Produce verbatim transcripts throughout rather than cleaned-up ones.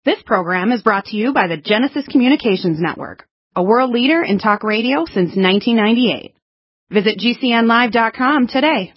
This program is brought to you by the Genesis Communications Network, a world leader in talk radio since nineteen ninety-eight. Visit G C N live dot com today.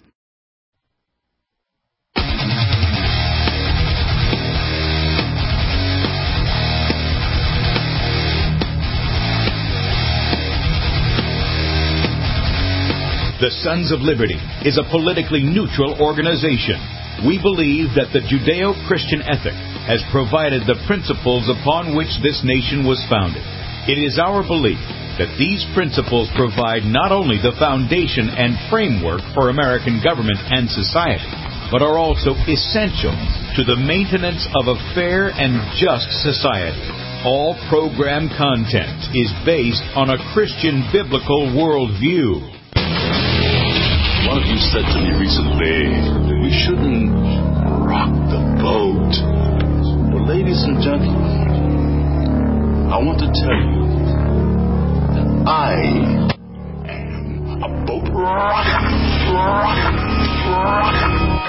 The Sons of Liberty is a politically neutral organization. We believe that the Judeo-Christian ethic has provided the principles upon which this nation was founded. It is our belief that these principles provide not only the foundation and framework for American government and society, but are also essential to the maintenance of a fair and just society. All program content is based on a Christian biblical worldview. One of you said to me recently, we shouldn't rock the boat. Well, ladies and gentlemen, I want to tell you that I am a boat rocker, rocker, rocker.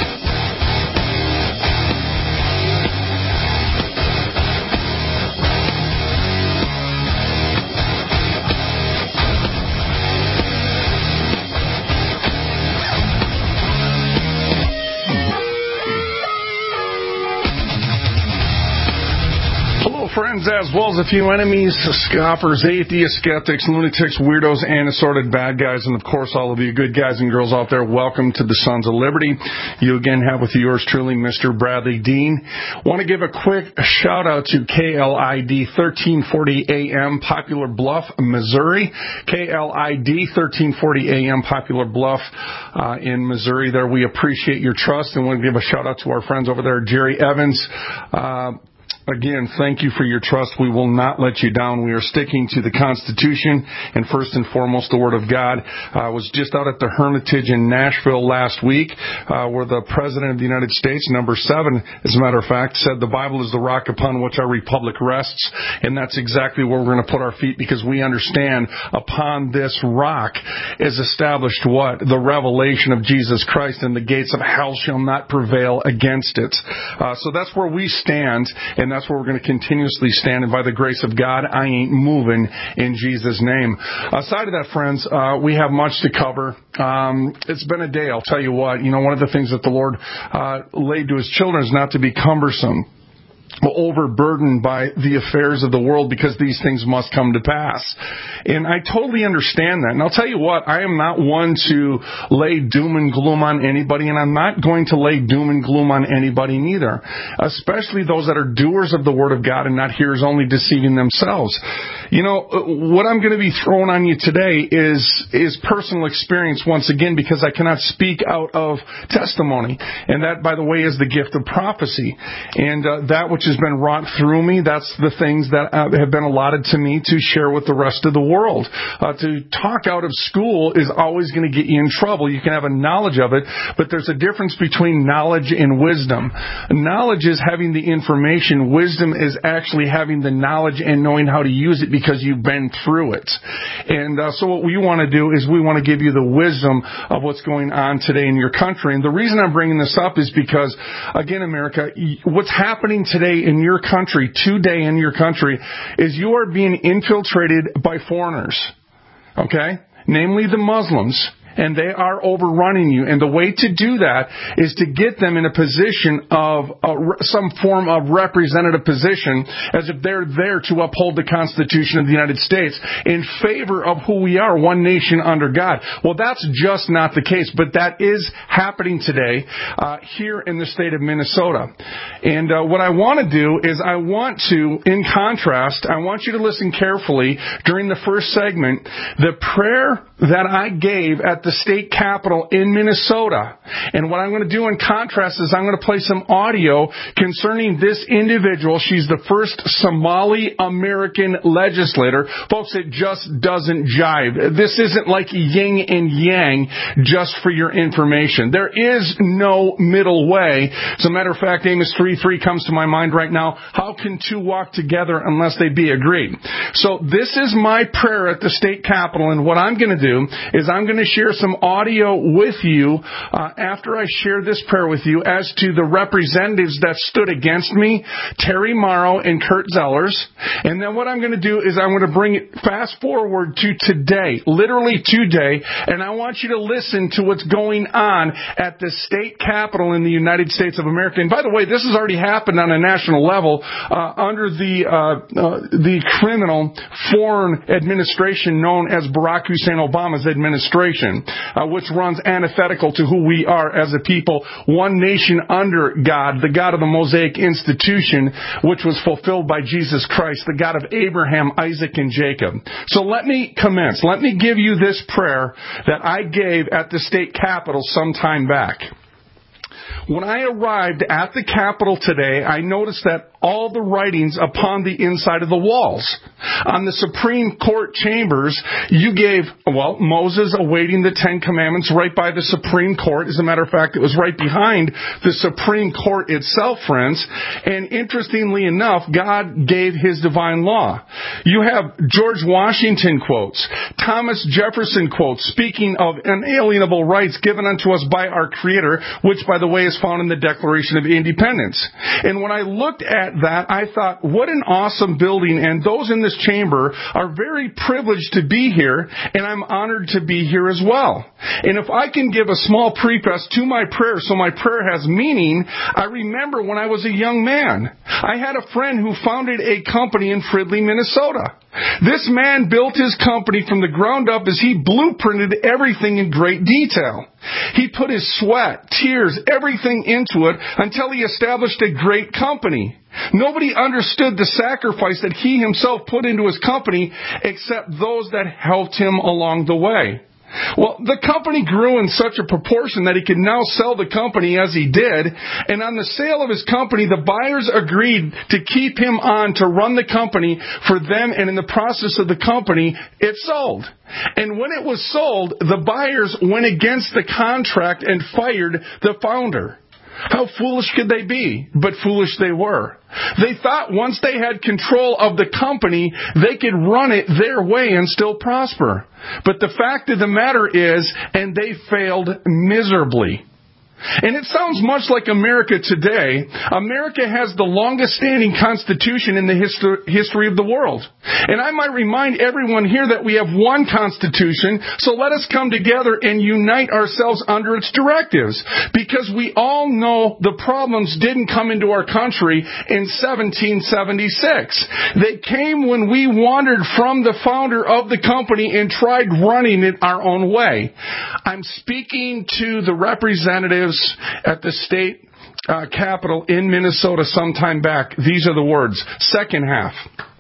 Friends, as well as a few enemies, scoffers, atheists, skeptics, lunatics, weirdos, and assorted bad guys, and of course all of you good guys and girls out there, welcome to the Sons of Liberty. You again have with yours truly, Mister Bradley Dean. Want to give a quick shout out to K L I D thirteen forty A M, Poplar Bluff, Missouri. K L I D thirteen forty A M, Poplar Bluff uh, in Missouri. There, we appreciate your trust, and want to give a shout out to our friends over there, Jerry Evans. Uh, Again, thank you for your trust. We will not let you down. We are sticking to the Constitution and first and foremost the Word of God. I uh, was just out at the Hermitage in Nashville last week uh, where the President of the United States, number seven, as a matter of fact, said the Bible is the rock upon which our republic rests. And that's exactly where we're going to put our feet, because we understand upon this rock is established what? The revelation of Jesus Christ, and the gates of hell shall not prevail against it. Uh, so that's where we stand, and that's where we're going to continuously stand. And by the grace of God, I ain't moving in Jesus' name. Aside of that, friends, uh, we have much to cover. Um, it's been a day, I'll tell you what. You know, one of the things that the Lord uh, laid to His children is not to be cumbersome, overburdened by the affairs of the world, because these things must come to pass. And I totally understand that. And I'll tell you what, I am not one to lay doom and gloom on anybody, and I'm not going to lay doom and gloom on anybody neither, especially those that are doers of the Word of God and not hearers only, deceiving themselves. You know, what I'm going to be throwing on you today is is personal experience once again, because I cannot speak out of testimony. And that, by the way, is the gift of prophecy. And uh, that which has been wrought through me, that's the things that uh, have been allotted to me to share with the rest of the world. Uh, to talk out of school is always going to get you in trouble. You can have a knowledge of it, but there's a difference between knowledge and wisdom. Knowledge is having the information. Wisdom is actually having the knowledge and knowing how to use it because you've been through it. And uh, so what we want to do is we want to give you the wisdom of what's going on today in your country. And the reason I'm bringing this up is because, again, America, what's happening today in your country, today in your country, is you are being infiltrated by foreigners, okay? Namely the Muslims. And they are overrunning you. And the way to do that is to get them in a position of uh, some form of representative position, as if they're there to uphold the Constitution of the United States in favor of who we are, one nation under God. Well, that's just not the case, but that is happening today uh, here in the state of Minnesota. And uh, what I want to do is I want to, in contrast, I want you to listen carefully during the first segment, the prayer that I gave at the state capitol in Minnesota. And what I'm going to do in contrast is I'm going to play some audio concerning this individual. She's the first Somali American legislator. Folks, it just doesn't jive. This isn't like yin and yang, just for your information. There is no middle way. As a matter of fact, Amos three three comes to my mind right now. How can two walk together unless they be agreed? So this is my prayer at the state capitol, and what I'm going to do is I'm going to share share some audio with you uh, after I share this prayer with you as to the representatives that stood against me, Terry Morrow and Kurt Zellers. And then what I'm going to do is I'm going to bring it fast forward to today, literally today, and I want you to listen to what's going on at the state capitol in the United States of America. And by the way, this has already happened on a national level uh, under the uh, uh, the criminal foreign administration known as Barack Hussein Obama's administration, uh, which runs antithetical to who we are as a people, one nation under God, the God of the Mosaic institution, which was fulfilled by Jesus Christ, the God of Abraham, Isaac, and Jacob. So let me commence. Let me give you this prayer that I gave at the state capitol some time back. When I arrived at the Capitol today, I noticed that all the writings upon the inside of the walls. On the Supreme Court chambers, you gave, well, Moses awaiting the Ten Commandments right by the Supreme Court. As a matter of fact, it was right behind the Supreme Court itself, friends. And interestingly enough, God gave His divine law. You have George Washington quotes, Thomas Jefferson quotes, speaking of unalienable rights given unto us by our Creator, which, by the way, is found in the Declaration of Independence. And when I looked at that, I thought, what an awesome building, and those in this chamber are very privileged to be here, and I'm honored to be here as well. And if I can give a small preface to my prayer so my prayer has meaning, I remember when I was a young man, I had a friend who founded a company in Fridley, Minnesota. This man built his company from the ground up as he blueprinted everything in great detail. He put his sweat, tears, everything into it until he established a great company. Nobody understood the sacrifice that he himself put into his company except those that helped him along the way. Well, the company grew in such a proportion that he could now sell the company as he did, and on the sale of his company, the buyers agreed to keep him on to run the company for them, and in the process of the company, it sold. And when it was sold, the buyers went against the contract and fired the founder. How foolish could they be? But foolish they were. They thought once they had control of the company, they could run it their way and still prosper. But the fact of the matter is, and they failed miserably. And it sounds much like America today. America has the longest standing constitution in the histor- history of the world. And I might remind everyone here that we have one constitution, so let us come together and unite ourselves under its directives. Because we all know the problems didn't come into our country in seventeen seventy-six. They came when we wandered from the founder of the company and tried running it our own way. I'm speaking to the representatives at the state uh, capitol in Minnesota some time back. These are the words. Second half.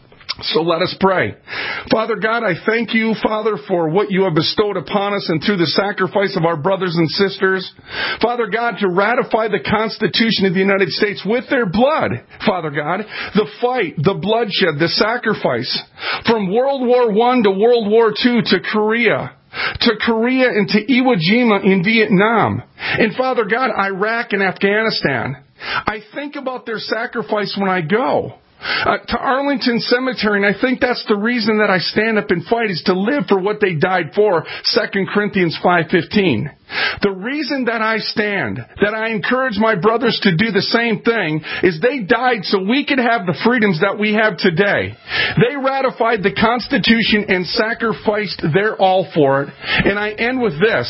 So let us pray. Father God, I thank you, Father, for what you have bestowed upon us and through the sacrifice of our brothers and sisters. Father God, to ratify the Constitution of the United States with their blood, Father God, the fight, the bloodshed, the sacrifice from World War One to World War Two to Korea, to Korea and to Iwo Jima in Vietnam. And Father God, Iraq and Afghanistan. I think about their sacrifice when I go. Uh, to Arlington Cemetery, and I think that's the reason that I stand up and fight, is to live for what they died for, Second Corinthians five fifteen. The reason that I stand, that I encourage my brothers to do the same thing, is they died so we could have the freedoms that we have today. They ratified the Constitution and sacrificed their all for it. And I end with this.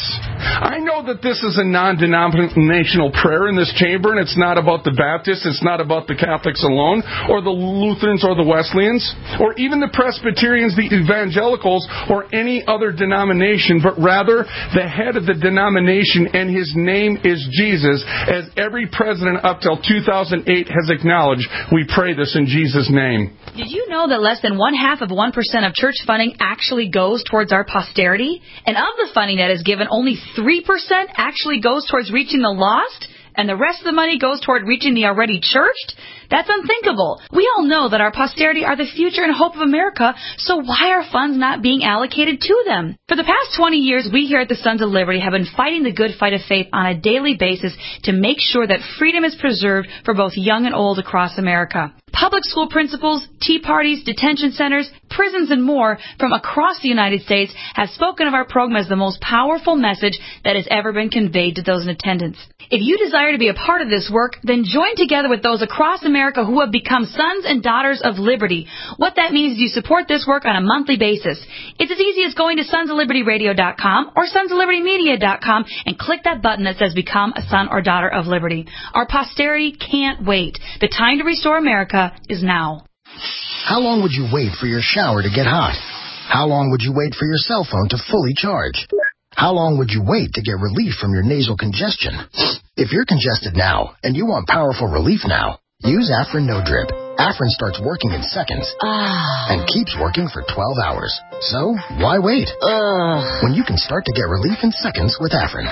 I know that this is a non-denominational prayer in this chamber, and it's not about the Baptists, it's not about the Catholics alone, or the Lutherans or the Wesleyans, or even the Presbyterians, the Evangelicals, or any other denomination, but rather the head of the denomination, and his name is Jesus, as every president up till two thousand eight has acknowledged. We pray this in Jesus' name. Did you know that less than one half of one percent of church funding actually goes towards our posterity? And of the funding that is given, only three percent actually goes towards reaching the lost? And the rest of the money goes toward reaching the already churched? That's unthinkable. We all know that our posterity are the future and hope of America, so why are funds not being allocated to them? For the past twenty years, we here at the Sons of Liberty have been fighting the good fight of faith on a daily basis to make sure that freedom is preserved for both young and old across America. Public school principals, tea parties, detention centers, prisons, and more from across the United States have spoken of our program as the most powerful message that has ever been conveyed to those in attendance. If you desire to be a part of this work, then join together with those across America who have become sons and daughters of liberty. What that means is you support this work on a monthly basis. It's as easy as going to sons of liberty radio dot com or sons of liberty media dot com and click that button that says Become a Son or Daughter of Liberty. Our posterity can't wait. The time to restore America is now. How long would you wait for your shower to get hot? How long would you wait for your cell phone to fully charge? How long would you wait to get relief from your nasal congestion? If you're congested now and you want powerful relief now, use Afrin No Drip. Afrin starts working in seconds ah. and keeps working for twelve hours. So, why wait? Uh. When you can start to get relief in seconds with Afrin.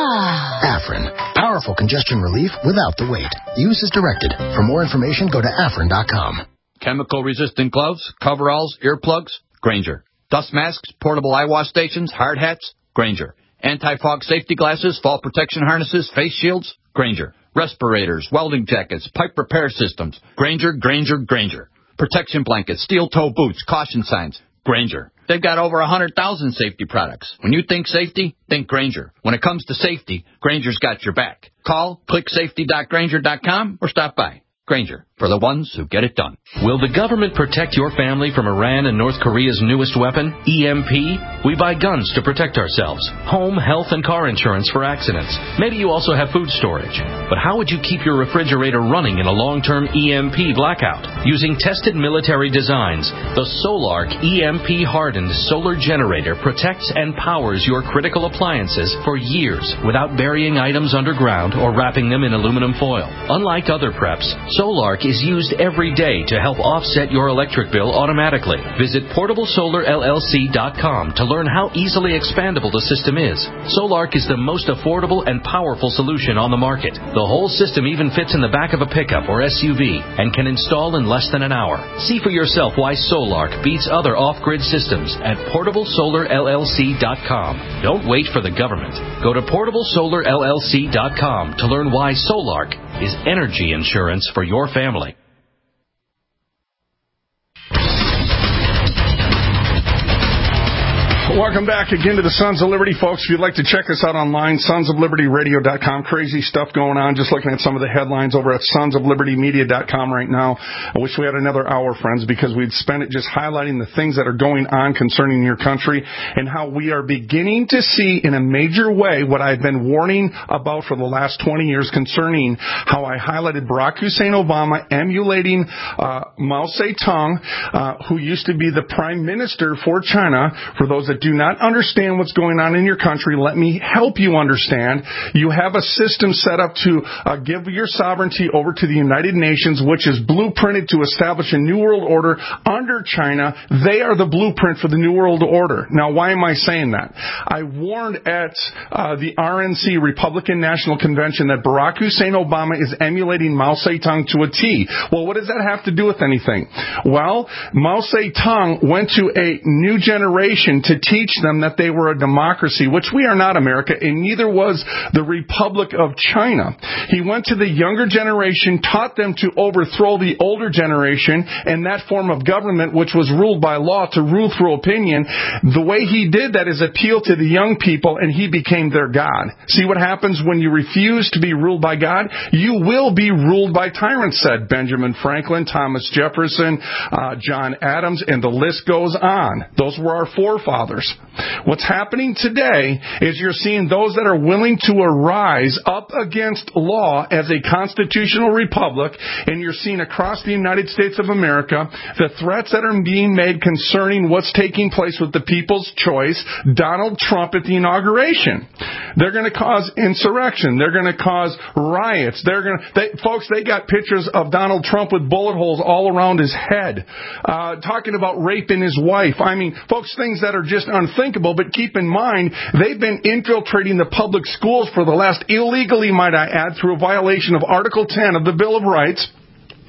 Ah. Afrin. Powerful congestion relief without the wait. Use as directed. For more information, go to afrin dot com. Chemical-resistant gloves, coveralls, earplugs, Grainger. Dust masks, portable eye wash stations, hard hats, Grainger. Anti-fog safety glasses, fall protection harnesses, face shields, Grainger. Respirators, welding jackets, pipe repair systems, Grainger, Grainger, Grainger. Protection blankets, steel-toe boots, caution signs, Grainger. They've got over one hundred thousand safety products. When you think safety, think Grainger. When it comes to safety, Grainger's got your back. Call, click safety dot grainger dot com, or stop by. Grainger, for the ones who get it done. Will the government protect your family from Iran and North Korea's newest weapon, E M P? We buy guns to protect ourselves, home, health, and car insurance for accidents. Maybe you also have food storage. But how would you keep your refrigerator running in a long-term E M P blackout? Using tested military designs, the Solark E M P-hardened solar generator protects and powers your critical appliances for years without burying items underground or wrapping them in aluminum foil. Unlike other preps, Solark is used every day to help offset your electric bill automatically. Visit portable solar L L C dot com to learn how easily expandable the system is. Solark is the most affordable and powerful solution on the market. The whole system even fits in the back of a pickup or S U V and can install in less than an hour. See for yourself why Solark beats other off-grid systems at portable solar L L C dot com. Don't wait for the government. Go to portable solar L L C dot com to learn why Solark is energy insurance for your family. Welcome back again to the Sons of Liberty, folks. If you'd like to check us out online, sons of liberty radio dot com. Crazy stuff going on. Just looking at some of the headlines over at sons of liberty media dot com right now. I wish we had another hour, friends, because we'd spend it just highlighting the things that are going on concerning your country and how we are beginning to see in a major way what I've been warning about for the last twenty years concerning how I highlighted Barack Hussein Obama emulating uh, Mao Zedong, uh, who used to be the prime minister for China. For those that do not understand what's going on in your country, let me help you understand. You have a system set up to uh, give your sovereignty over to the United Nations, which is blueprinted to establish a new world order under China. They are the blueprint for the new world order. Now, why am I saying that? I warned at uh, the R N C, Republican National Convention, that Barack Hussein Obama is emulating Mao Zedong to a T. Well, what does that have to do with anything? Well, Mao Zedong went to a new generation to teach them that they were a democracy, which we are not, America, and neither was the Republic of China. He went to the younger generation, taught them to overthrow the older generation and that form of government, which was ruled by law, to rule through opinion. The way he did that is appeal to the young people, and he became their God. See what happens when you refuse to be ruled by God? You will be ruled by tyrants, said Benjamin Franklin, Thomas Jefferson, uh, John Adams, and the list goes on. Those were our forefathers. What's happening today is you're seeing those that are willing to arise up against law as a constitutional republic, and you're seeing across the United States of America the threats that are being made concerning what's taking place with the people's choice, Donald Trump at the inauguration. They're going to cause insurrection. They're going to cause riots. They're going to, they, folks, they got pictures of Donald Trump with bullet holes all around his head, uh, talking about raping his wife. I mean, folks, things that are just unthinkable, but keep in mind, they've been infiltrating the public schools for the last, illegally might I add, through a violation of Article ten of the Bill of Rights.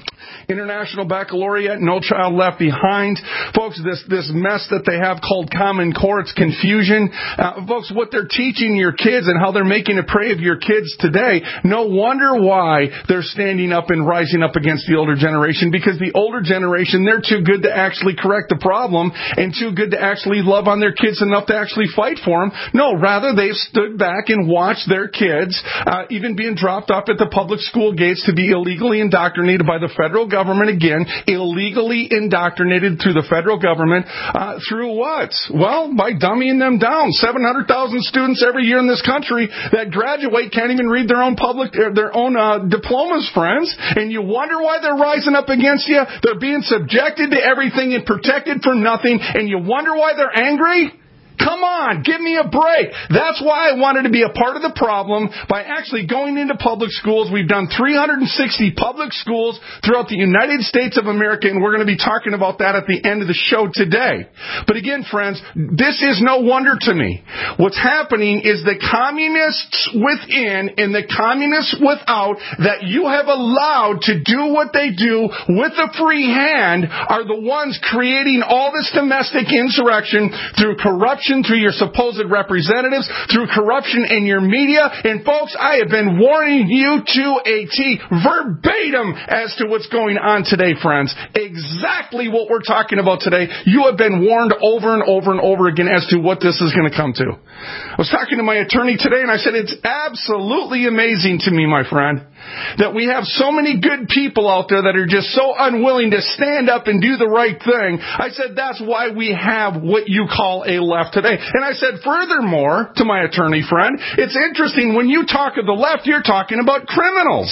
International Baccalaureate, No Child Left Behind. Folks, this, this mess that they have called Common Core, it's confusion. Uh, folks, what they're teaching your kids and how they're making a prey of your kids today, no wonder why they're standing up and rising up against the older generation, because the older generation, they're too good to actually correct the problem and too good to actually love on their kids enough to actually fight for them. No, rather they've stood back and watched their kids uh, even being dropped off at the public school gates to be illegally indoctrinated by the federal government again, illegally indoctrinated through the federal government uh, through what? Well, by dumbing them down. seven hundred thousand students every year in this country that graduate can't even read their own public, their own uh, diplomas, friends. And you wonder why they're rising up against you. They're being subjected to everything and protected for nothing. And you wonder why they're angry? Come on, give me a break. That's why I wanted to be a part of the problem by actually going into public schools. We've done three hundred sixty public schools throughout the United States of America, and we're going to be talking about that at the end of the show today. But again, friends, this is no wonder to me. What's happening is the communists within and the communists without that you have allowed to do what they do with a free hand are the ones creating all this domestic insurrection through corruption, through your supposed representatives, through corruption in your media. And folks, I have been warning you to a T, verbatim, as to what's going on today, friends. Exactly what we're talking about today. You have been warned over and over and over again as to what this is going to come to. I was talking to my attorney today, and I said, it's absolutely amazing to me, my friend, that we have so many good people out there that are just so unwilling to stand up and do the right thing. I said, that's why we have what you call a left today. And I said, furthermore, to my attorney friend, it's interesting, when you talk of the left, you're talking about criminals.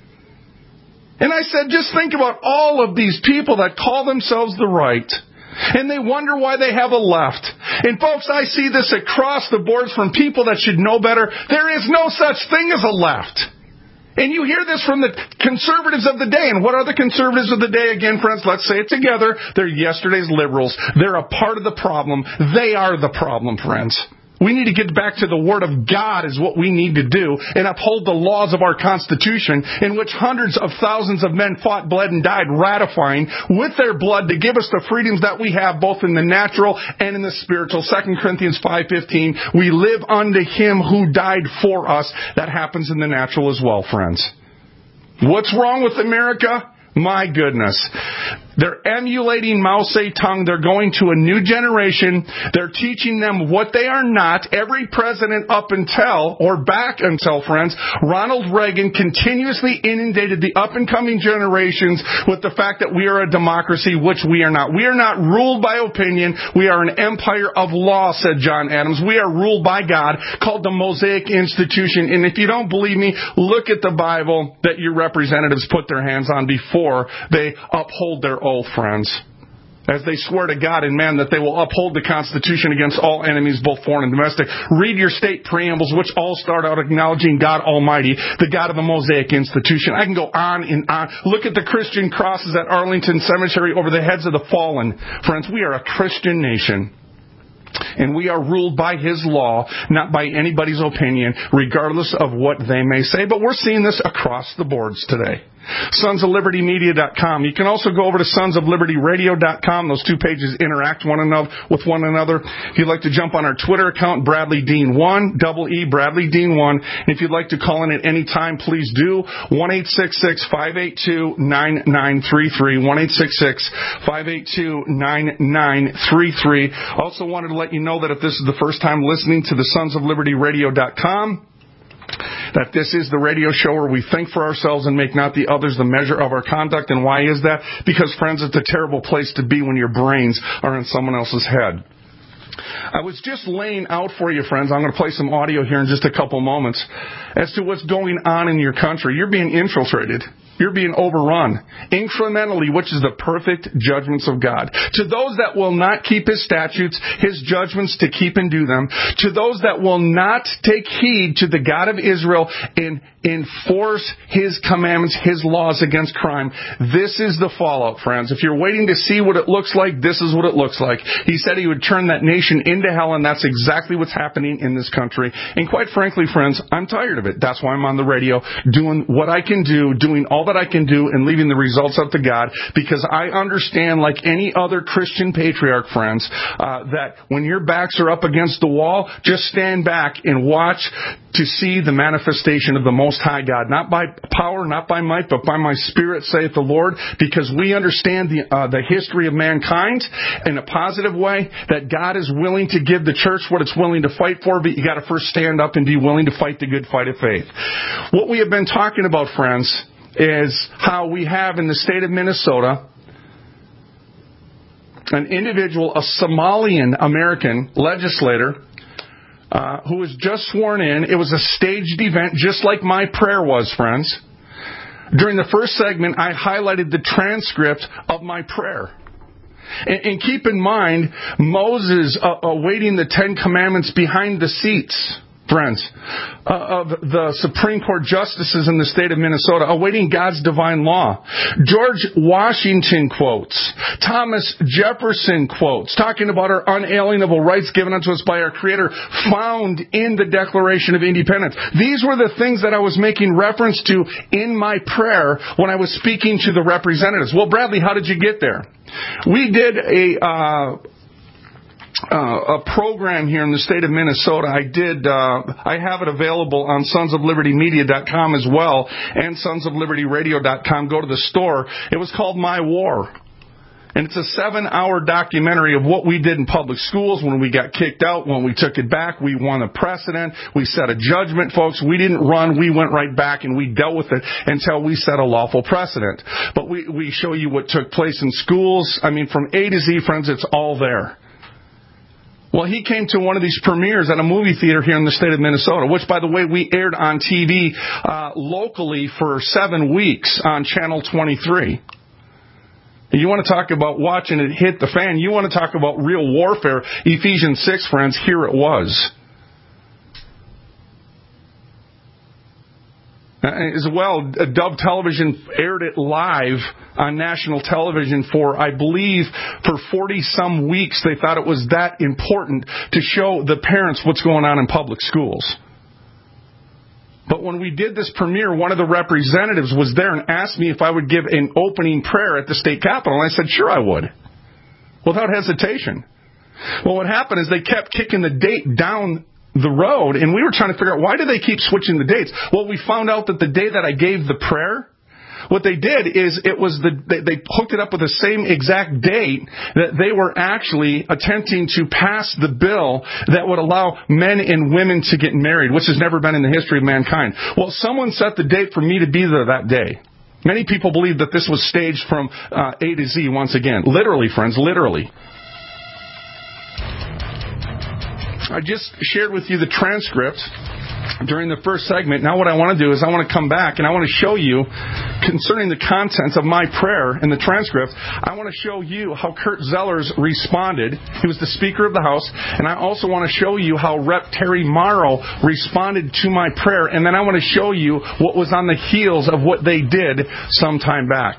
And I said, just think about all of these people that call themselves the right, and they wonder why they have a left. And folks, I see this across the boards from people that should know better. There is no such thing as a left. And you hear this from the conservatives of the day. And what are the conservatives of the day? Again, friends, let's say it together. They're yesterday's liberals. They're a part of the problem. They are the problem, friends. We need to get back to the Word of God is what we need to do, and uphold the laws of our Constitution, in which hundreds of thousands of men fought, bled, and died, ratifying with their blood to give us the freedoms that we have both in the natural and in the spiritual. Second Corinthians five fifteen, we live unto Him who died for us. That happens in the natural as well, friends. What's wrong with America? My goodness. They're emulating Mao Zedong. They're going to a new generation. They're teaching them what they are not. Every president up until, or back until, friends, Ronald Reagan continuously inundated the up-and-coming generations with the fact that we are a democracy, which we are not. We are not ruled by opinion. We are an empire of law, said John Adams. We are ruled by God, called the Mosaic Institution. And if you don't believe me, look at the Bible that your representatives put their hands on before they uphold their oath, friends, as they swear to God and man that they will uphold the Constitution against all enemies, both foreign and domestic. Read your state preambles, which all start out acknowledging God Almighty, the God of the Mosaic Institution. I can go on and on. Look at the Christian crosses at Arlington Cemetery over the heads of the fallen. Friends, we are a Christian nation. And we are ruled by His law, not by anybody's opinion, regardless of what they may say. But we're seeing this across the boards today. Sons of Liberty Media dot com. You can also go over to Sons of Liberty Radio dot com. Those two pages interact one another with one another. If you'd like to jump on our Twitter account, Bradley Dean one, double E, Bradley Dean one. And if you'd like to call in at any time, please do. one eight six six, five eight two, nine nine three three. one eight six six, five eight two, nine nine three three. Also wanted to let you know that if this is the first time listening to the Sons of Liberty Radio dot com, that this is the radio show where we think for ourselves and make not the others the measure of our conduct. And why is that? Because, friends, it's a terrible place to be when your brains are in someone else's head. I was just laying out for you, friends, I'm going to play some audio here in just a couple moments, as to what's going on in your country. You're being infiltrated. You're being overrun incrementally, which is the perfect judgments of God. To those that will not keep His statutes, His judgments to keep and do them. To those that will not take heed to the God of Israel and enforce His commandments, His laws against crime. This is the fallout, friends. If you're waiting to see what it looks like, this is what it looks like. He said He would turn that nation into hell, and that's exactly what's happening in this country. And quite frankly, friends, I'm tired of it. That's why I'm on the radio doing what I can do, doing all that that I can do and leaving the results up to God, because I understand, like any other Christian patriarch, friends, uh, that when your backs are up against the wall, just stand back and watch to see the manifestation of the Most High God, not by power, not by might, but by my Spirit, saith the Lord, because we understand the uh, the history of mankind in a positive way, that God is willing to give the church what it's willing to fight for, but you got to first stand up and be willing to fight the good fight of faith. What we have been talking about, friends, is how we have in the state of Minnesota an individual, a Somalian American legislator, Uh, who was just sworn in. It was a staged event, just like my prayer was, friends. During the first segment, I highlighted the transcript of my prayer. And, and keep in mind, Moses uh, awaiting the Ten Commandments behind the seats, friends, uh, of the Supreme Court justices in the state of Minnesota, awaiting God's divine law. George Washington quotes, Thomas Jefferson quotes, talking about our unalienable rights given unto us by our Creator, found in the Declaration of Independence. These were the things that I was making reference to in my prayer when I was speaking to the representatives. Well, Bradley, how did you get there? We did a... Uh, Uh, a program here in the state of Minnesota. I did, uh, I have it available on sons of liberty media dot com as well, and sons of liberty radio dot com. Go to the store. It was called My War. And it's a seven-hour documentary of what we did in public schools when we got kicked out, when we took it back. We won a precedent. We set a judgment, folks. We didn't run. We went right back, and we dealt with it until we set a lawful precedent. But we, we show you what took place in schools. I mean, from A to Z, friends, it's all there. Well, he came to one of these premieres at a movie theater here in the state of Minnesota, which, by the way, we aired on T V uh, locally for seven weeks on Channel twenty-three. You want to talk about watching it hit the fan. You want to talk about real warfare. Ephesians six, friends, here it was. As well, Dove Television aired it live on national television for, I believe, for forty-some weeks. They thought it was that important to show the parents what's going on in public schools. But when we did this premiere, one of the representatives was there and asked me if I would give an opening prayer at the state capitol. And I said, sure I would, without hesitation. Well, what happened is they kept kicking the date down the road, and we were trying to figure out, why do they keep switching the dates? Well, we found out that the day that I gave the prayer, what they did is it was the they, they hooked it up with the same exact date that they were actually attempting to pass the bill that would allow men and women to get married, which has never been in the history of mankind. Well, someone set the date for me to be there that day. Many people believe that this was staged from uh, A to Z once again. Literally, friends, literally. I just shared with you the transcript during the first segment. Now what I want to do is I want to come back and I want to show you, concerning the contents of my prayer in the transcript, I want to show you how Kurt Zellers responded. He was the Speaker of the House. And I also want to show you how Representative Terry Morrow responded to my prayer. And then I want to show you what was on the heels of what they did some time back.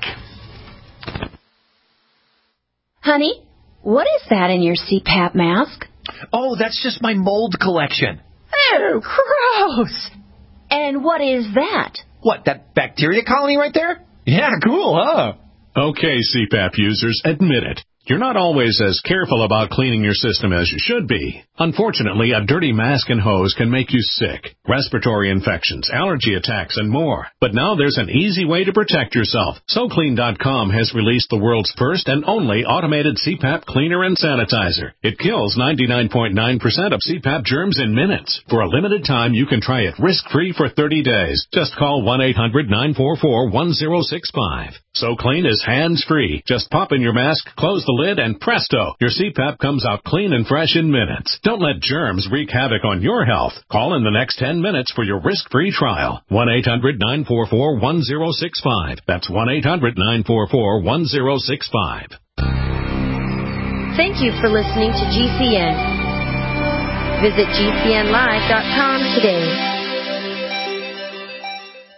Honey, what is that in your C PAP mask? Oh, that's just my mold collection. Oh, gross. And what is that? What, that bacteria colony right there? Yeah, cool, huh? Okay, C PAP users, admit it. You're not always as careful about cleaning your system as you should be. Unfortunately, a dirty mask and hose can make you sick, respiratory infections, allergy attacks, and more. But now there's an easy way to protect yourself. So Clean dot com has released the world's first and only automated C PAP cleaner and sanitizer. It kills ninety-nine point nine percent of C PAP germs in minutes. For a limited time, you can try it risk-free for thirty days. Just call one eight hundred nine four four one zero six five. So Clean is hands-free. Just pop in your mask, close the lid, and presto, your C PAP comes out clean and fresh in minutes. Don't let germs wreak havoc on your health. Call in the next ten minutes for your risk-free trial. one eight hundred nine four four one zero six five. That's one eight hundred nine four four one zero six five. Thank you for listening to G C N. Visit G C N live dot com today.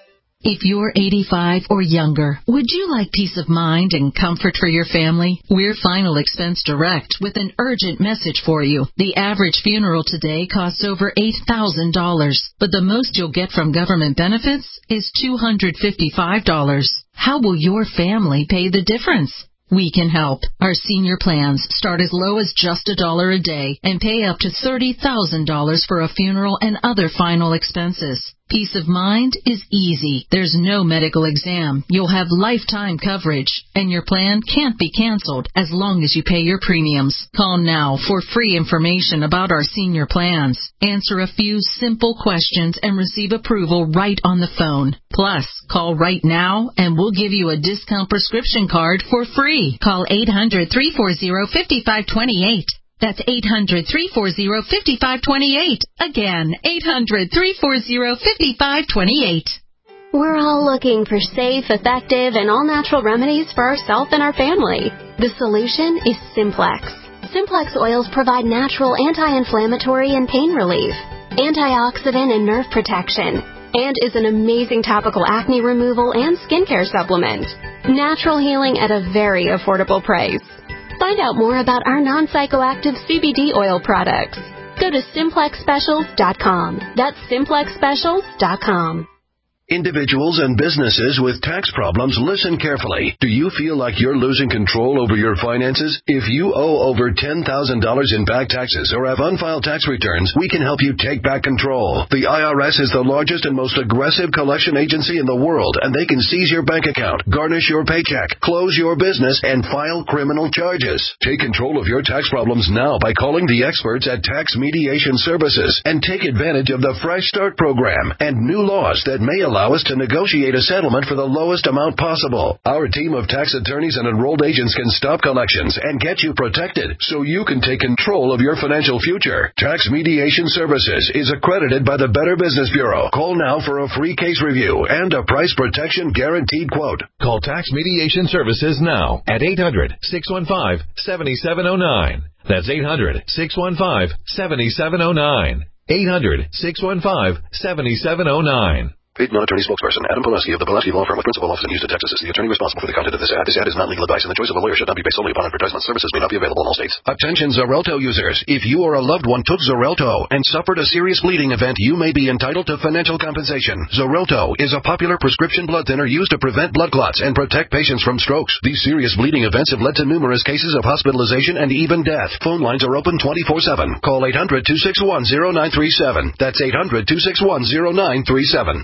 If you're eighty-five or younger, would you like peace of mind and comfort for your family? We're Final Expense Direct with an urgent message for you. The average funeral today costs over eight thousand dollars, but the most you'll get from government benefits is two hundred fifty-five dollars. How will your family pay the difference? We can help. Our senior plans start as low as just a dollar a day and pay up to thirty thousand dollars for a funeral and other final expenses. Peace of mind is easy. There's no medical exam. You'll have lifetime coverage, and your plan can't be canceled as long as you pay your premiums. Call now for free information about our senior plans. Answer a few simple questions and receive approval right on the phone. Plus, call right now and we'll give you a discount prescription card for free. Call eight hundred, three four zero, five five two eight. That's eight hundred, three four zero, five five two eight. Again, eight hundred, three four zero, five five two eight. We're all looking for safe, effective, and all-natural remedies for ourselves and our family. The solution is Simplex. Simplex oils provide natural anti-inflammatory and pain relief, antioxidant and nerve protection, and is an amazing topical acne removal and skincare supplement. Natural healing at a very affordable price. Find out more about our non-psychoactive C B D oil products. Go to simplex specials dot com. That's simplex specials dot com. Individuals and businesses with tax problems, listen carefully. Do you feel like you're losing control over your finances? If you owe over ten thousand dollars in back taxes or have unfiled tax returns, we can help you take back control. The I R S is the largest and most aggressive collection agency in the world, and they can seize your bank account, garnish your paycheck, close your business, and file criminal charges. Take control of your tax problems now by calling the experts at Tax Mediation Services and take advantage of the Fresh Start program and new laws that may allow Allow us to negotiate a settlement for the lowest amount possible. Our team of tax attorneys and enrolled agents can stop collections and get you protected so you can take control of your financial future. Tax Mediation Services is accredited by the Better Business Bureau. Call now for a free case review and a price protection guaranteed quote. Call Tax Mediation Services now at eight hundred, six one five, seven seven zero nine. That's eight hundred, six one five, seven seven zero nine. eight hundred, six one five, seven seven zero nine. Paid non-attorney spokesperson Adam Pulaski of the Pulaski Law Firm with principal office in Houston, Texas is the attorney responsible for the content of this ad. This ad is not legal advice, and the choice of a lawyer should not be based solely upon advertisement. Services may not be available in all states. Attention Xarelto users. If you or a loved one took Xarelto and suffered a serious bleeding event, you may be entitled to financial compensation. Xarelto is a popular prescription blood thinner used to prevent blood clots and protect patients from strokes. These serious bleeding events have led to numerous cases of hospitalization and even death. Phone lines are open twenty-four seven. Call eight hundred, two six one, zero nine three seven. That's eight hundred, two six one, zero nine three seven.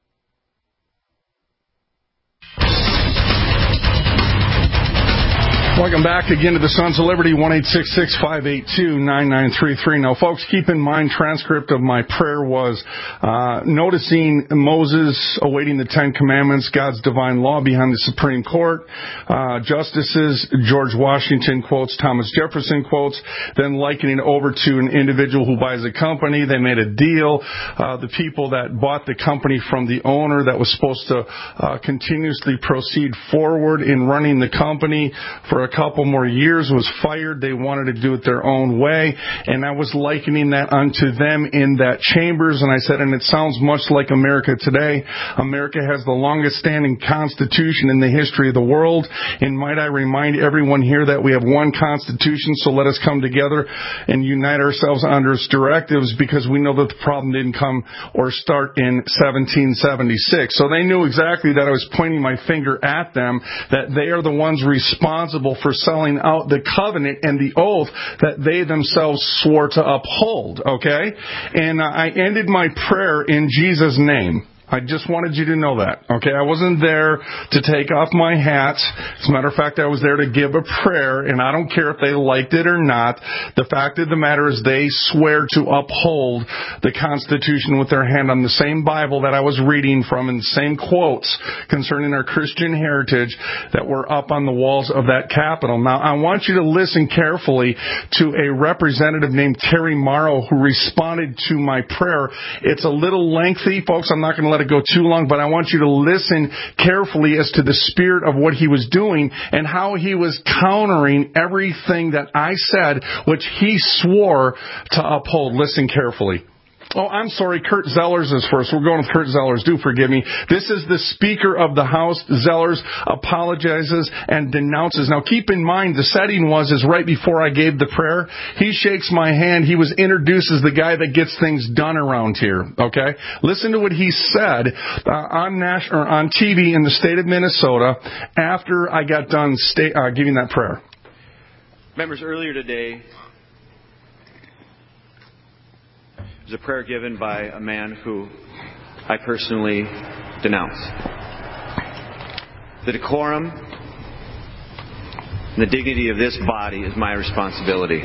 Welcome back again to the Sons of Liberty, one eight six six, five eight two, nine nine three three. Now, folks, keep in mind, transcript of my prayer was uh, noticing Moses awaiting the Ten Commandments, God's divine law behind the Supreme Court, uh, justices, George Washington quotes, Thomas Jefferson quotes, then likening it over to an individual who buys a company. They made a deal. Uh, the people that bought the company from the owner that was supposed to uh, continuously proceed forward in running the company for a couple more years was fired. They wanted to do it their own way, and I was likening that unto them in that chambers, and I said, and it sounds much like America today. America has the longest standing constitution in the history of the world, and might I remind everyone here that we have one constitution, so let us come together and unite ourselves under its directives, because we know that the problem didn't come or start in seventeen seventy-six. So they knew exactly that I was pointing my finger at them, that they are the ones responsible for selling out the covenant and the oath that they themselves swore to uphold, okay? And uh, I ended my prayer in Jesus' name. I just wanted you to know that, okay? I wasn't there to take off my hat. As a matter of fact, I was there to give a prayer, and I don't care if they liked it or not. The fact of the matter is they swear to uphold the Constitution with their hand on the same Bible that I was reading from and the same quotes concerning our Christian heritage that were up on the walls of that Capitol. Now, I want you to listen carefully to a representative named Terry Morrow who responded to my prayer. It's a little lengthy, folks. I'm not going to let it go too long, but I want you to listen carefully as to the spirit of what he was doing and how he was countering everything that I said, which he swore to uphold. Listen carefully. Oh, I'm sorry. Kurt Zellers is first. We're going with Kurt Zellers. Do forgive me. This is the Speaker of the House. Zellers apologizes and denounces. Now, keep in mind, the setting was is right before I gave the prayer. He shakes my hand. He was introduced as the guy that gets things done around here. Okay? Listen to what he said uh, on Nash or on T V in the state of Minnesota after I got done sta- uh, giving that prayer. Members, earlier today, was a prayer given by a man who I personally denounce. The decorum and the dignity of this body is my responsibility.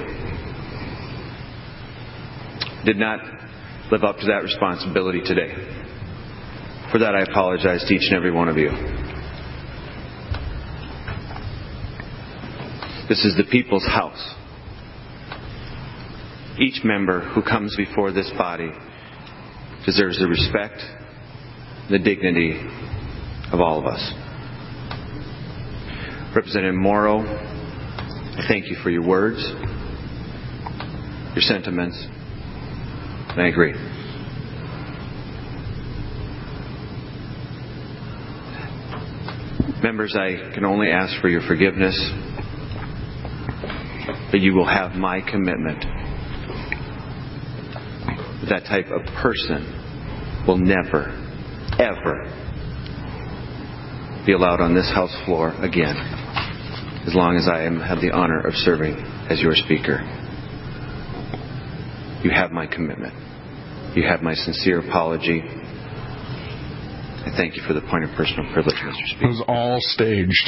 Did not live up to that responsibility today. For that, I apologize to each and every one of you. This is the people's house. Each member who comes before this body deserves the respect, the dignity of all of us. Representative Morrow, I thank you for your words, your sentiments, and I agree. Members, I can only ask for your forgiveness, but you will have my commitment. That type of person will never, ever be allowed on this House floor again, as long as I am, have the honor of serving as your Speaker. You have my commitment. You have my sincere apology. I thank you for the point of personal privilege, Mister Speaker. It was all staged.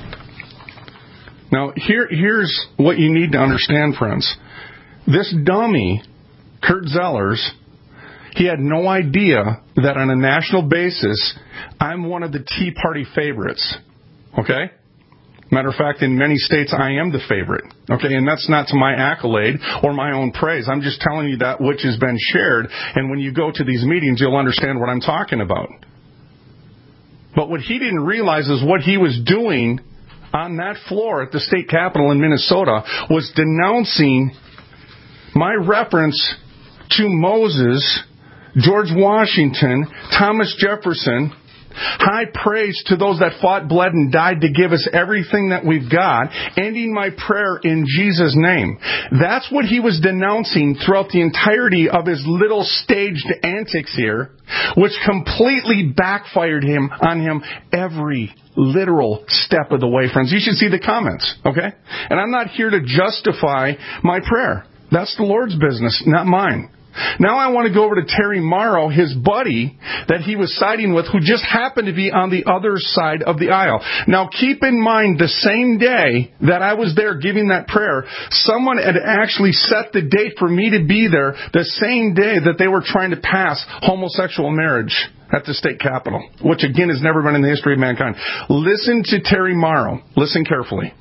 Now, here, here's what you need to understand, friends. This dummy, Kurt Zellers, he had no idea that on a national basis, I'm one of the Tea Party favorites. Okay? Matter of fact, in many states, I am the favorite. Okay? And that's not to my accolade or my own praise. I'm just telling you that which has been shared. And when you go to these meetings, you'll understand what I'm talking about. But what he didn't realize is what he was doing on that floor at the state capitol in Minnesota was denouncing my reference to Moses, George Washington, Thomas Jefferson. High praise to those that fought, bled, and died to give us everything that we've got, ending my prayer in Jesus' name. That's what he was denouncing throughout the entirety of his little staged antics here, which completely backfired him on him every literal step of the way, friends. You should see the comments, okay? And I'm not here to justify my prayer. That's the Lord's business, not mine. Now I want to go over to Terry Morrow, his buddy that he was siding with, who just happened to be on the other side of the aisle. Now keep in mind, the same day that I was there giving that prayer, someone had actually set the date for me to be there the same day that they were trying to pass homosexual marriage at the state capitol, which again has never been in the history of mankind. Listen to Terry Morrow. Listen carefully.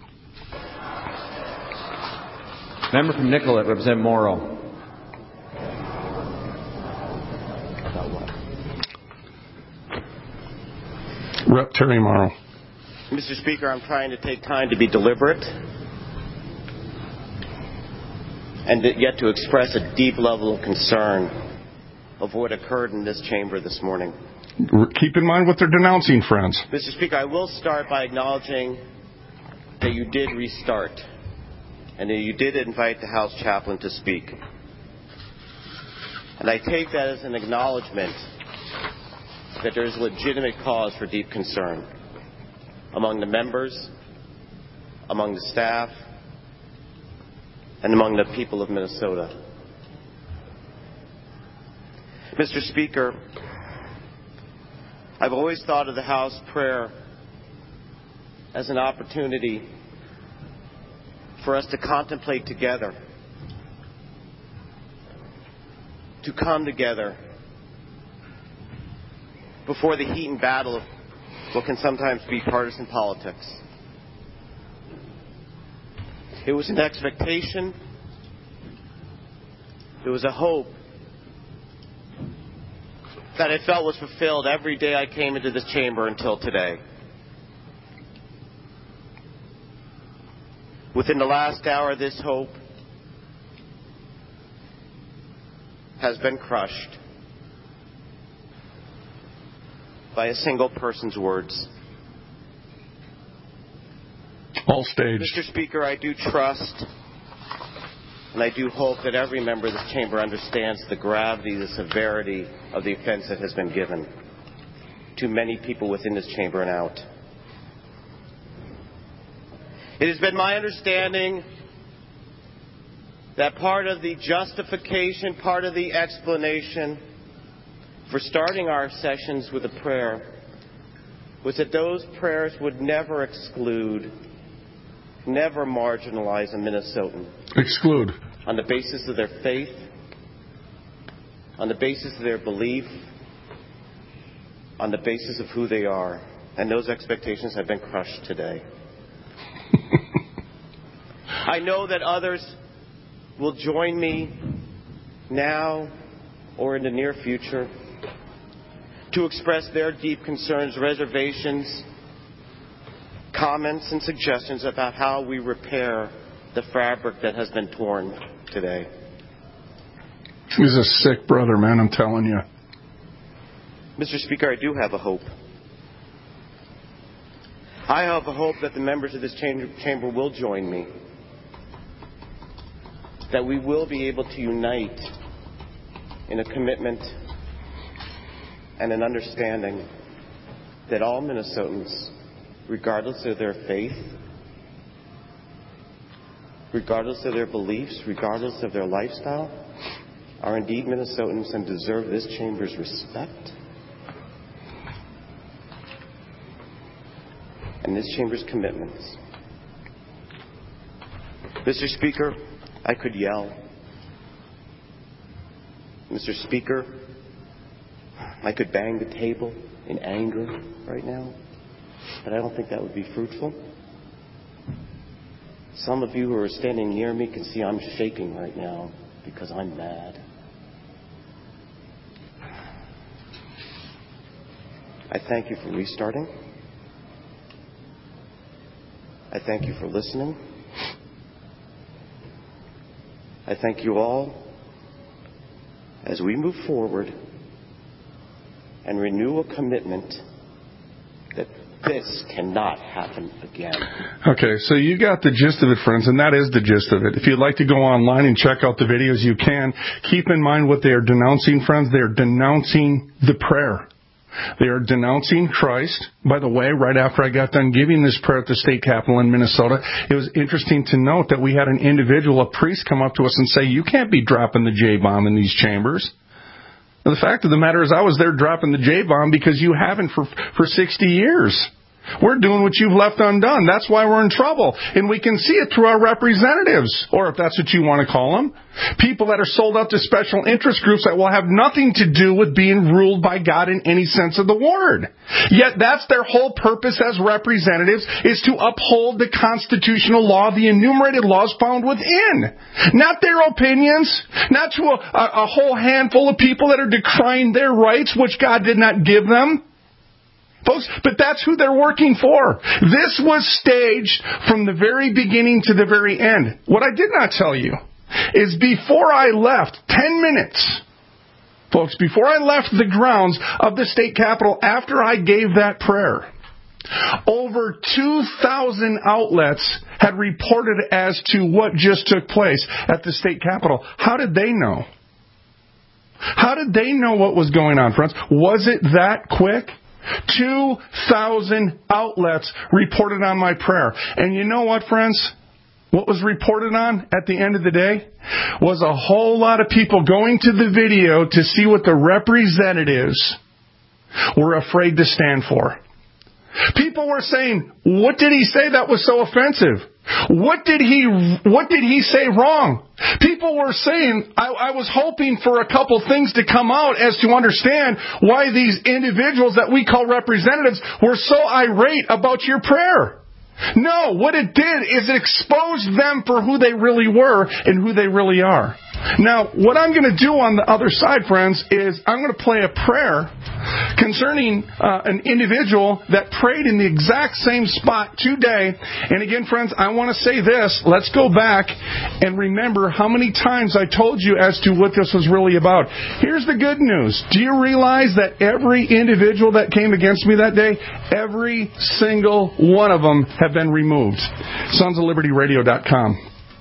Member from Nicollet, Representative Morrow. Rep Terry Morrow. Mister Speaker, I'm trying to take time to be deliberate and yet to express a deep level of concern of what occurred in this chamber this morning. Keep in mind what they're denouncing, friends. Mister Speaker, I will start by acknowledging that you did restart and that you did invite the House chaplain to speak. And I take that as an acknowledgement that there is legitimate cause for deep concern among the members, among the staff, and among the people of Minnesota. Mister Speaker, I've always thought of the House prayer as an opportunity for us to contemplate together, to come together before the heat and battle of what can sometimes be partisan politics. It was an expectation, it was a hope that I felt was fulfilled every day I came into this chamber until today. Within the last hour, this hope has been crushed by a single person's words. All staged. Mister Speaker, I do trust and I do hope that every member of this chamber understands the gravity, the severity of the offense that has been given to many people within this chamber and out. It has been my understanding that part of the justification, part of the explanation for starting our sessions with a prayer was that those prayers would never exclude, never marginalize a Minnesotan. Exclude. On the basis of their faith, on the basis of their belief, on the basis of who they are. And those expectations have been crushed today. I know that others will join me now or in the near future to express their deep concerns, reservations, comments, and suggestions about how we repair the fabric that has been torn today. He's a sick brother, man, I'm telling you. Mister Speaker, I do have a hope. I have a hope that the members of this chamber will join me, that we will be able to unite in a commitment and an understanding that all Minnesotans, regardless of their faith, regardless of their beliefs, regardless of their lifestyle, are indeed Minnesotans and deserve this chamber's respect and this chamber's commitments. Mister Speaker, I could yell. Mister Speaker, I could bang the table in anger right now, but I don't think that would be fruitful. Some of you who are standing near me can see I'm shaking right now because I'm mad. I thank you for restarting. I thank you for listening. I thank you all as we move forward and renew a commitment that this cannot happen again. Okay, so you got the gist of it, friends, and that is the gist of it. If you'd like to go online and check out the videos, you can. Keep in mind what they are denouncing, friends. They are denouncing the prayer. They are denouncing Christ. By the way, right after I got done giving this prayer at the state capitol in Minnesota, it was interesting to note that we had an individual, a priest, come up to us and say, you can't be dropping the J-bomb in these chambers. And the fact of the matter is I was there dropping the J-bomb because you haven't for, for sixty years. We're doing what you've left undone. That's why we're in trouble. And we can see it through our representatives, or if that's what you want to call them. People that are sold out to special interest groups that will have nothing to do with being ruled by God in any sense of the word. Yet that's their whole purpose as representatives, is to uphold the constitutional law, the enumerated laws found within. Not their opinions, not to a, a, a whole handful of people that are decrying their rights, which God did not give them. Folks, but that's who they're working for. This was staged from the very beginning to the very end. What I did not tell you is before I left, ten minutes, folks, before I left the grounds of the state capitol after I gave that prayer, over two thousand outlets had reported as to what just took place at the state capitol. How did they know? How did they know what was going on, friends? Was it that quick? two thousand outlets reported on my prayer. And you know what, friends? What was reported on at the end of the day was a whole lot of people going to the video to see what the representatives were afraid to stand for. People were saying, what did he say that was so offensive? What did he what did he say wrong? People were saying, I, I was hoping for a couple things to come out as to understand why these individuals that we call representatives were so irate about your prayer. No, what it did is it exposed them for who they really were and who they really are. Now, what I'm going to do on the other side, friends, is I'm going to play a prayer concerning uh, an individual that prayed in the exact same spot today. And again, friends, I want to say this. Let's go back and remember how many times I told you as to what this was really about. Here's the good news. Do you realize that every individual that came against me that day, every single one of them have been removed? sons of liberty radio dot com.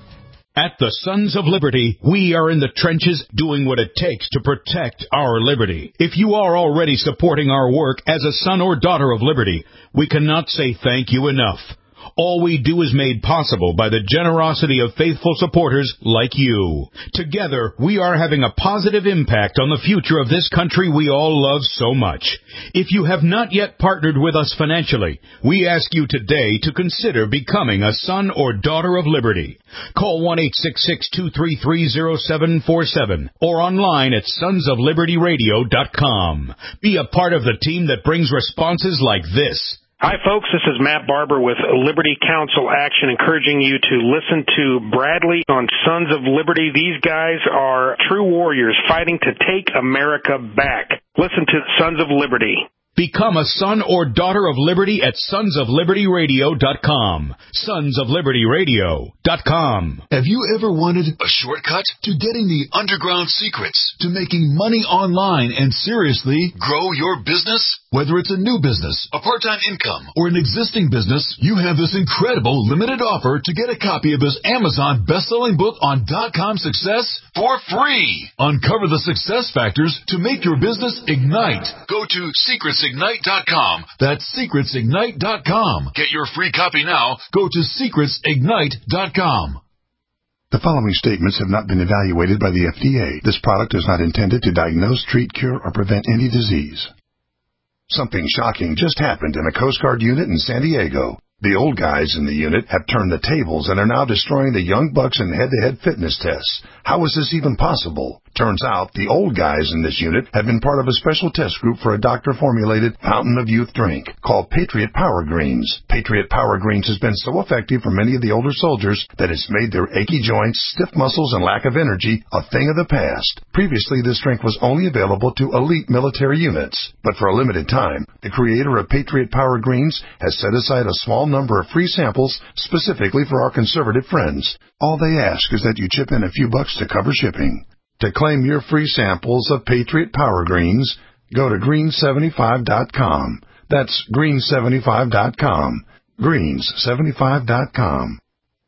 At the Sons of Liberty, we are in the trenches doing what it takes to protect our liberty. If you are already supporting our work as a son or daughter of liberty, we cannot say thank you enough. All we do is made possible by the generosity of faithful supporters like you. Together, we are having a positive impact on the future of this country we all love so much. If you have not yet partnered with us financially, we ask you today to consider becoming a son or daughter of liberty. Call one eight six six, two three three, zero seven four seven or online at sons of liberty radio dot com. Be a part of the team that brings responses like this. Hi, folks. This is Matt Barber with Liberty Council Action, encouraging you to listen to Bradley on Sons of Liberty. These guys are true warriors fighting to take America back. Listen to Sons of Liberty. Become a son or daughter of liberty at sons of liberty radio dot com. sons of liberty radio dot com. Have you ever wanted a shortcut to getting the underground secrets to making money online and seriously grow your business? Whether it's a new business, a part-time income, or an existing business, you have this incredible limited offer to get a copy of this Amazon best-selling book on dot-com success for free. Uncover the success factors to make your business ignite. Go to secrets ignite dot com. That's secrets ignite dot com. Get your free copy now. Go to secrets ignite dot com. The following statements have not been evaluated by the F D A. This product is not intended to diagnose, treat, cure, or prevent any disease. Something shocking just happened in a Coast Guard unit in San Diego. The old guys in the unit have turned the tables and are now destroying the young bucks in head-to-head fitness tests. How is this even possible? Turns out the old guys in this unit have been part of a special test group for a doctor-formulated fountain of youth drink called Patriot Power Greens. Patriot Power Greens has been so effective for many of the older soldiers that it's made their achy joints, stiff muscles, and lack of energy a thing of the past. Previously, this drink was only available to elite military units. But for a limited time, the creator of Patriot Power Greens has set aside a small number of free samples specifically for our conservative friends. All they ask is that you chip in a few bucks to cover shipping. To claim your free samples of Patriot Power Greens, go to green seventy-five dot com. That's green seventy-five dot com. greens seventy-five dot com.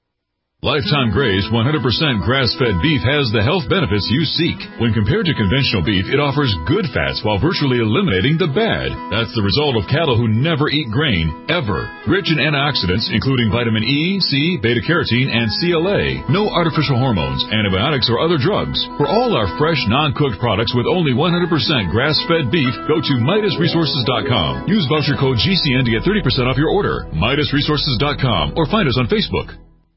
Lifetime Graze one hundred percent grass-fed beef has the health benefits you seek. When compared to conventional beef, it offers good fats while virtually eliminating the bad. That's the result of cattle who never eat grain, ever. Rich in antioxidants, including vitamin E, C, beta-carotene, and C L A. No artificial hormones, antibiotics, or other drugs. For all our fresh, non-cooked products with only one hundred percent grass-fed beef, go to Midas Resources dot com. Use voucher code G C N to get thirty percent off your order. Midas Resources dot com or find us on Facebook.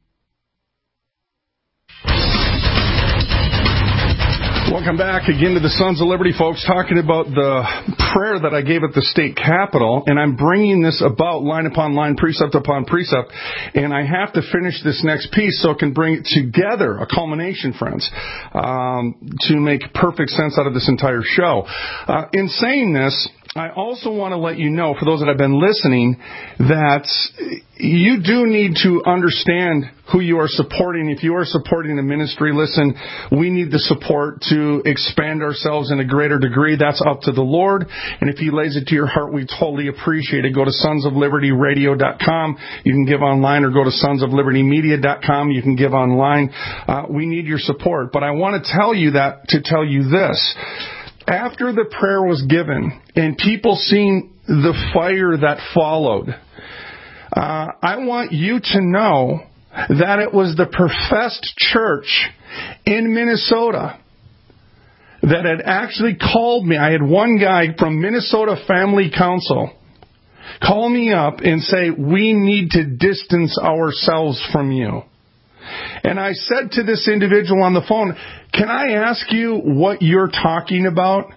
Welcome back again to the Sons of Liberty, folks, talking about the prayer that I gave at the state capitol, and I'm bringing this about line upon line, precept upon precept, and I have to finish this next piece so it can bring it together, a culmination, friends, um, to make perfect sense out of this entire show. Uh, in saying this, I also want to let you know, for those that have been listening, that you do need to understand who you are supporting. If you are supporting the ministry, listen, we need the support to expand ourselves in a greater degree. That's up to the Lord. And if He lays it to your heart, we totally appreciate it. Go to sons of liberty radio dot com. You can give online, or go to sons of liberty media dot com. You can give online. Uh, we need your support. But I want to tell you that to tell you this. After the prayer was given and people seeing the fire that followed, uh, I want you to know that it was the professed church in Minnesota that had actually called me. I had one guy from Minnesota Family Council call me up and say, we need to distance ourselves from you. And I said to this individual on the phone, can I ask you what you're talking about?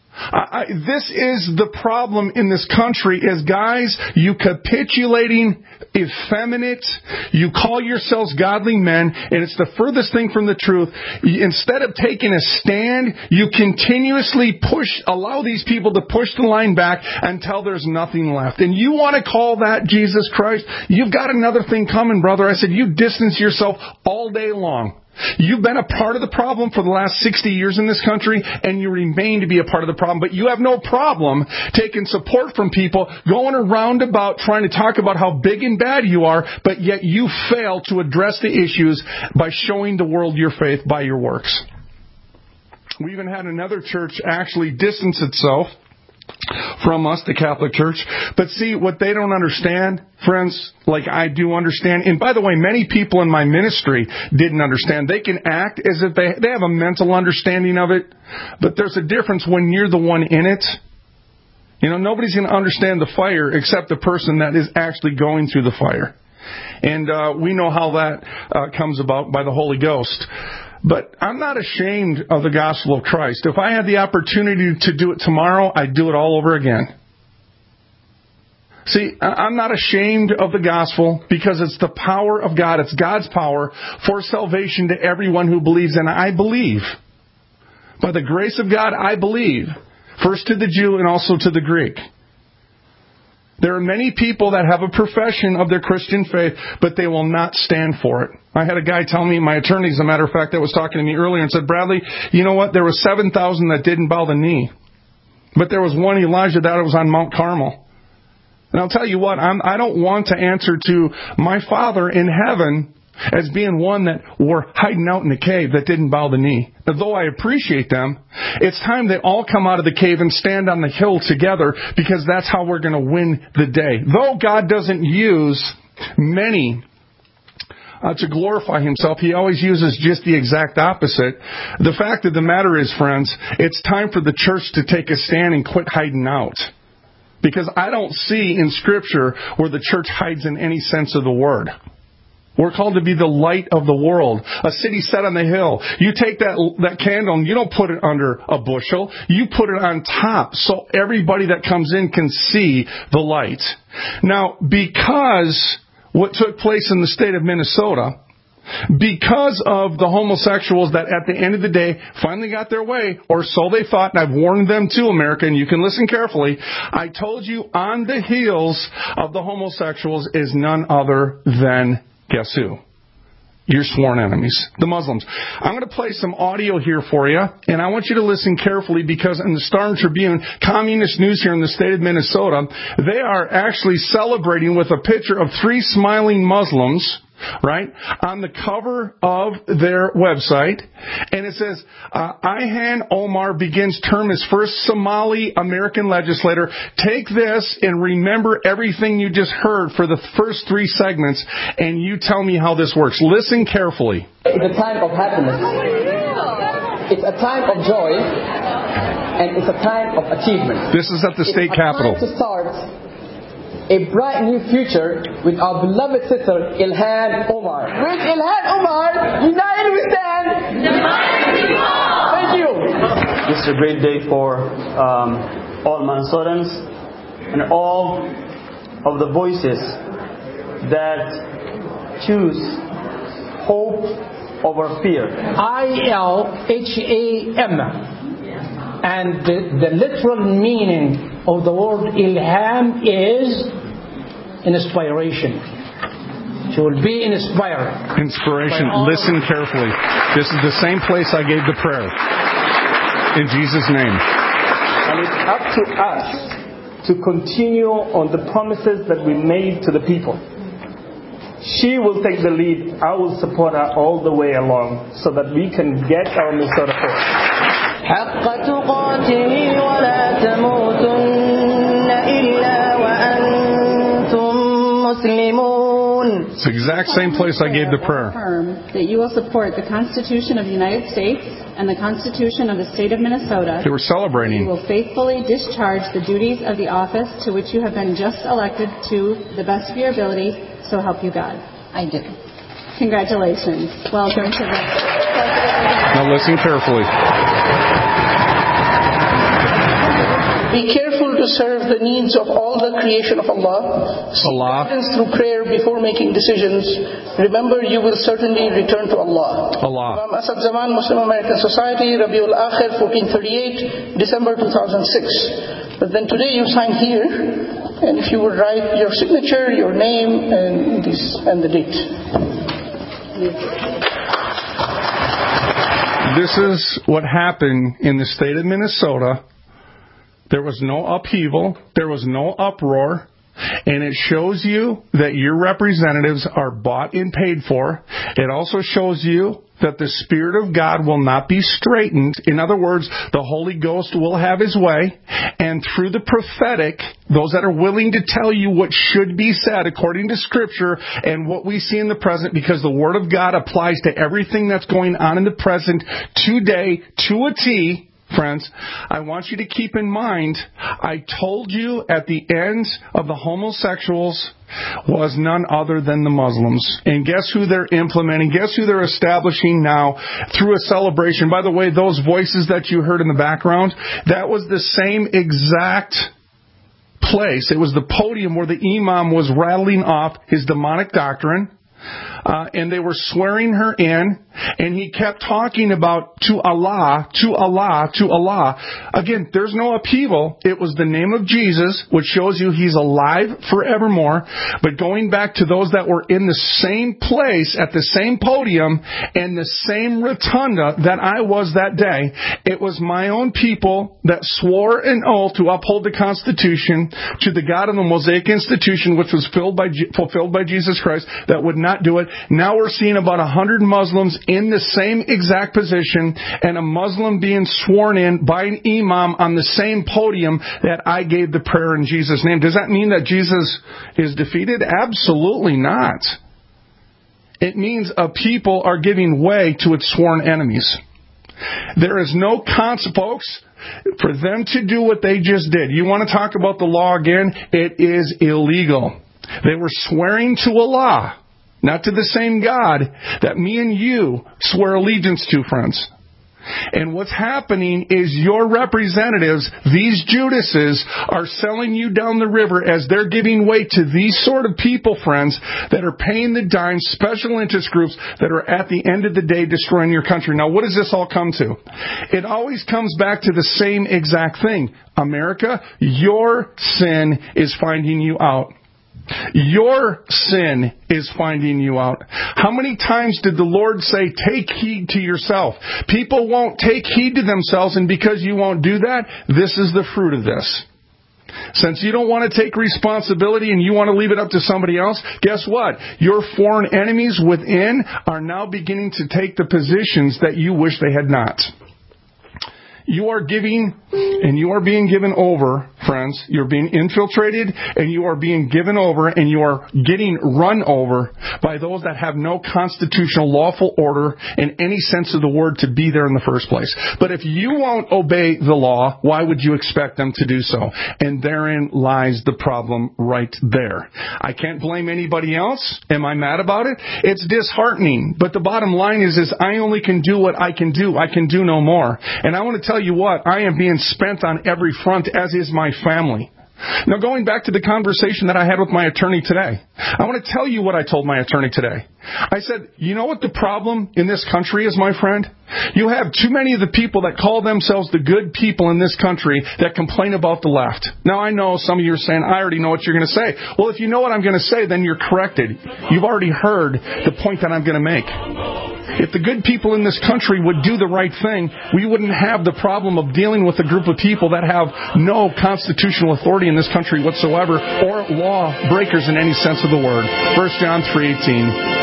I, this is the problem in this country is, guys, you capitulating, effeminate, you call yourselves godly men, and it's the furthest thing from the truth. Instead of taking a stand, you continuously push, allow these people to push the line back until there's nothing left. And you want to call that Jesus Christ? You've got another thing coming, brother. I said, you distance yourself all day long. You've been a part of the problem for the last sixty years in this country, and you remain to be a part of the problem. But you have no problem taking support from people, going around about trying to talk about how big and bad you are, but yet you fail to address the issues by showing the world your faith by your works. We even had another church actually distance itself from us, the Catholic Church. But see, what they don't understand, friends, like I do understand, and by the way, many people in my ministry didn't understand. They can act as if they, they have a mental understanding of it, but there's a difference when you're the one in it. You know, nobody's going to understand the fire except the person that is actually going through the fire. And uh, we know how that uh, comes about by the Holy Ghost. But I'm not ashamed of the gospel of Christ. If I had the opportunity to do it tomorrow, I'd do it all over again. See, I'm not ashamed of the gospel because it's the power of God. It's God's power for salvation to everyone who believes. And I believe. By the grace of God, I believe. First to the Jew and also to the Greek. There are many people that have a profession of their Christian faith, but they will not stand for it. I had a guy tell me, my attorney, as a matter of fact, that was talking to me earlier and said, Bradley, you know what? There were seven thousand that didn't bow the knee. But there was one Elijah that was on Mount Carmel. And I'll tell you what, I'm, I don't want to answer to my Father in heaven as being one that were hiding out in the cave that didn't bow the knee. Though I appreciate them, it's time they all come out of the cave and stand on the hill together, because that's how we're going to win the day. Though God doesn't use many uh, to glorify Himself, He always uses just the exact opposite. The fact of the matter is, friends, it's time for the church to take a stand and quit hiding out. Because I don't see in Scripture where the church hides in any sense of the word. We're called to be the light of the world. A city set on the hill. You take that that candle and you don't put it under a bushel. You put it on top so everybody that comes in can see the light. Now, because what took place in the state of Minnesota, because of the homosexuals that at the end of the day finally got their way, or so they thought, and I've warned them too, America, and you can listen carefully. I told you on the heels of the homosexuals is none other than, guess who? Your sworn enemies, the Muslims. I'm going to play some audio here for you, and I want you to listen carefully, because in the Star and Tribune, communist news here in the state of Minnesota, they are actually celebrating with a picture of three smiling Muslims, right, on the cover of their website. And it says, uh, Ilhan Omar begins term as first Somali American legislator. Take this and remember everything you just heard for the first three segments, and you tell me how this works. Listen carefully. It's a time of happiness. It's a time of joy. And it's a time of achievement. This is at the state capitol. It's a time to start a bright new future with our beloved sister Ilhan Omar. With Ilhan Omar, united we stand. Divided we fall. Thank you. This is a great day for um, all Minnesotans and all of the voices that choose hope over fear. I L H A M. And the, the literal meaning of the word Ilham is inspiration. She will be inspired. Inspiration. Listen carefully. This is the same place I gave the prayer. In Jesus' name. And it's up to us to continue on the promises that we made to the people. She will take the lead. I will support her all the way along so that we can get our Minnesota force. حق تقاته ولا تموتن إلا وأنتم مسلمون. It's the exact same place I gave the prayer. Affirm that you will support the Constitution of the United States and the Constitution of the State of Minnesota. They were celebrating. You will faithfully discharge the duties of the office to which you have been just elected to the best of your ability, so help you God. I do. Congratulations. Welcome to the... Now listen carefully. Be careful to serve the needs of all the creation of Allah. Seek guidance through prayer before making decisions. Remember, you will certainly return to Allah. Allah. Imam Asad Zaman, Muslim American Society, Rabiul Akhir, fourteen thirty-eight, December two thousand six. But then today you sign here, and if you would write your signature, your name, and this and the date. This is what happened in the state of Minnesota. There was no upheaval. There was no uproar. And it shows you that your representatives are bought and paid for. It also shows you that the Spirit of God will not be straitened. In other words, the Holy Ghost will have His way. And through the prophetic, those that are willing to tell you what should be said according to Scripture and what we see in the present, because the Word of God applies to everything that's going on in the present today to a T. Friends, I want you to keep in mind, I told you at the end of the homosexuals was none other than the Muslims. And guess who they're implementing? Guess who they're establishing now through a celebration? By the way, those voices that you heard in the background, that was the same exact place. It was the podium where the imam was rattling off his demonic doctrine. Uh, and they were swearing her in, and he kept talking about to Allah, to Allah, to Allah. Again, there's no upheaval. It was the name of Jesus, which shows you He's alive forevermore. But going back to those that were in the same place, at the same podium, and the same rotunda that I was that day, it was my own people that swore an oath to uphold the Constitution to the God of the Mosaic Institution, which was filled by, fulfilled by Jesus Christ, that would not do it. Now we're seeing about a hundred Muslims in the same exact position, and a Muslim being sworn in by an imam on the same podium that I gave the prayer in Jesus' name. Does that mean that Jesus is defeated? Absolutely not. It means a people are giving way to its sworn enemies. There is no consequence, folks, for them to do what they just did. You want to talk about the law again? It is illegal. They were swearing to Allah, not to the same God that me and you swear allegiance to, friends. And what's happening is your representatives, these Judases, are selling you down the river as they're giving way to these sort of people, friends, that are paying the dime, special interest groups that are at the end of the day destroying your country. Now, what does this all come to? It always comes back to the same exact thing. America, your sin is finding you out. Your sin is finding you out. How many times did the Lord say, take heed to yourself? People won't take heed to themselves, and because you won't do that, this is the fruit of this. Since you don't want to take responsibility and you want to leave it up to somebody else, guess what? Your foreign enemies within are now beginning to take the positions that you wish they had not. You are giving, and you are being given over, friends. You're being infiltrated, and you are being given over, and you are getting run over by those that have no constitutional lawful order in any sense of the word to be there in the first place. But if you won't obey the law, why would you expect them to do so? And therein lies the problem right there. I can't blame anybody else. Am I mad about it? It's disheartening. But the bottom line is, is I only can do what I can do. I can do no more. And I want to tell you what, I am being spent on every front, as is my family. Now, going back to the conversation that I had with my attorney today, I want to tell you what I told my attorney today. I said, you know what the problem in this country is, my friend? You have too many of the people that call themselves the good people in this country that complain about the left. Now, I know some of you are saying, I already know what you're going to say. Well, if you know what I'm going to say, then you're corrected. You've already heard the point that I'm going to make. If the good people in this country would do the right thing, we wouldn't have the problem of dealing with a group of people that have no constitutional authority in this country whatsoever, or law breakers in any sense of the word. First John three eighteen.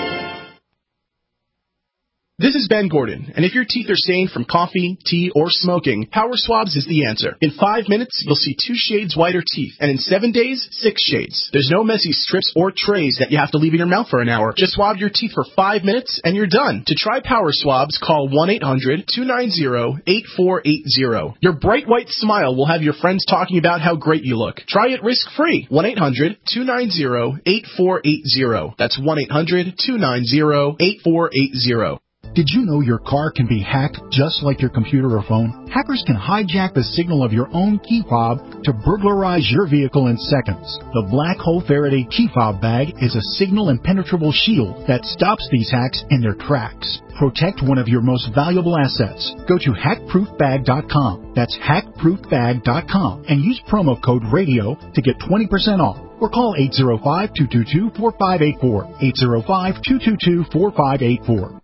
This is Ben Gordon, and if your teeth are stained from coffee, tea, or smoking, Power Swabs is the answer. In five minutes, you'll see two shades whiter teeth, and in seven days, six shades. There's no messy strips or trays that you have to leave in your mouth for an hour. Just swab your teeth for five minutes, and you're done. To try Power Swabs, call one eight hundred two nine zero eight four eight zero. Your bright white smile will have your friends talking about how great you look. Try it risk-free. one eight hundred two nine zero eight four eight zero. That's one eight hundred two nine zero eight four eight zero. Did you know your car can be hacked just like your computer or phone? Hackers can hijack the signal of your own key fob to burglarize your vehicle in seconds. The Black Hole Faraday key fob bag is a signal impenetrable shield that stops these hacks in their tracks. Protect one of your most valuable assets. Go to hack proof bag dot com. That's hack proof bag dot com and use promo code RADIO to get twenty percent off. Or call eight zero five, two two two, four five eight four. eight zero five, two two two, four five eight four.